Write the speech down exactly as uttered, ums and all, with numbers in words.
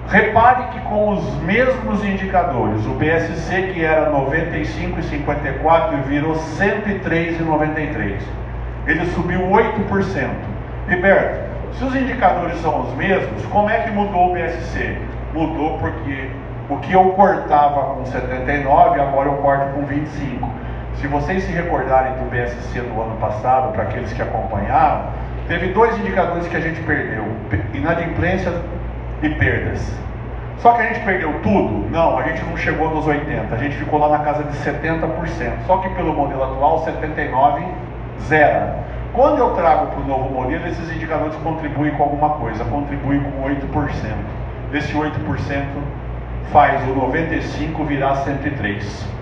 Repare que com os mesmos indicadores, o B S C, que era noventa e cinco vírgula cinquenta e quatro, virou cento e três vírgula noventa e três. Ele subiu oito por cento. Riberto, se os indicadores são os mesmos, como é que mudou o B S C? Mudou porque o que eu cortava com setenta e nove, agora eu corto com vinte e cinco. Se vocês se recordarem do B S C do ano passado, para aqueles que acompanharam, teve dois indicadores que a gente perdeu: inadimplência e perdas. Só que a gente perdeu tudo? Não, a gente não chegou nos oitenta, a gente ficou lá na casa de setenta por cento. Só que pelo modelo atual, setenta e nove por cento zera. Quando eu trago para o novo modelo, esses indicadores contribuem com alguma coisa, contribuem com oito por cento. Esse oito por cento faz o noventa e cinco virar cento e três.